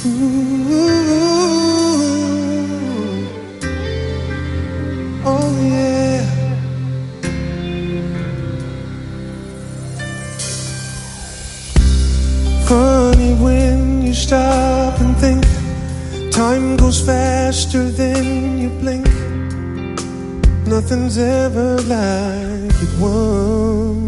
Ooh, oh yeah. Funny when you stop and think, time goes faster than you blink. Nothing's ever like it once.